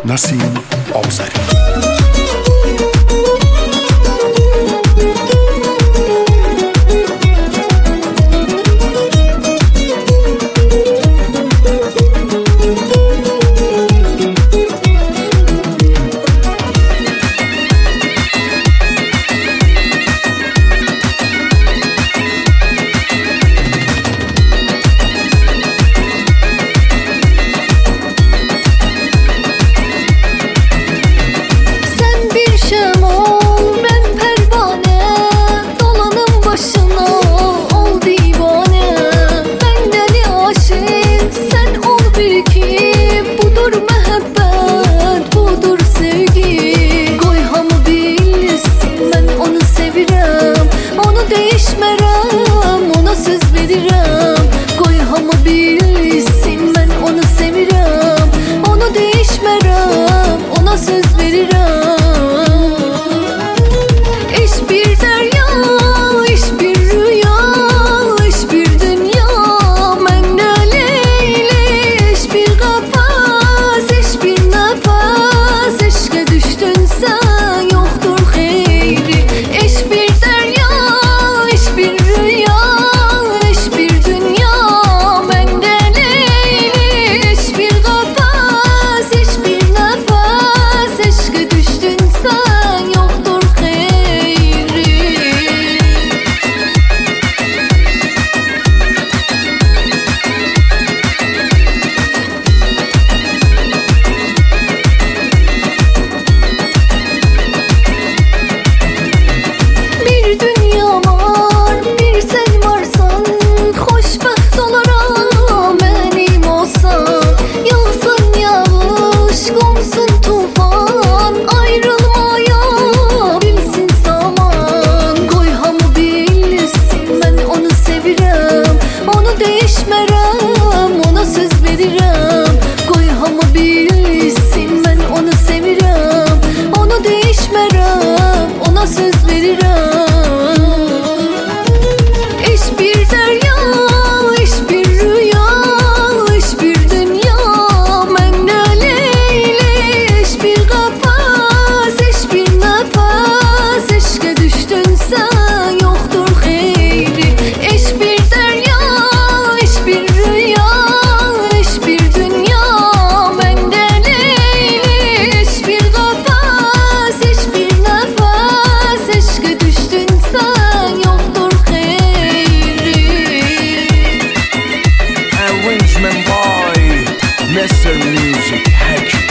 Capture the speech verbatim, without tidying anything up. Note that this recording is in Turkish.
Nasim Avzari. Değişmerəm, ona söz verirəm. Qoy hamı bilsin, mən onu sevirəm. Onu değişmerəm, ona söz verirəm. İş bir derya, iş bir rüya, iş bir dünya. Məndə Leyli, iş bir qafas, iş bir nəfəs. Eşqə düşdün sən, yoxdur xeyri. İş bir derya, bir rüya, iş bir dünya. Məndə Leyli, iş bir qafas, iş bir nəfəs. Eşqə düşdün sən, yoxdur xeyri. Bir dünya var, bir sen varsan, xoşbəxt olaram mənim olsan. Yağsın yağış, qonsun tufan, ayrılmaya bilsin zaman. Qoy hamı bilsin, mən onu sevirəm. Onu değişmerəm, ona söz verirəm. Qoy hamı bilsin, mən onu sevirəm. Onu değişmerəm, ona söz verirəm. İş bir derya, iş bir rüya, iş bir dünya. Məndə Leyli, iş bir qafas, iş bir nəfəs. Eşqə düşdün sən, yoxdur xeyri. İş bir derya, iş bir rüya, iş bir dünya. Məndə Leyli, iş bir qafas, iş bir nəfəs. Eşqə düşdün sən, yoxdur xeyri. Arrangement by Mister Music Hack.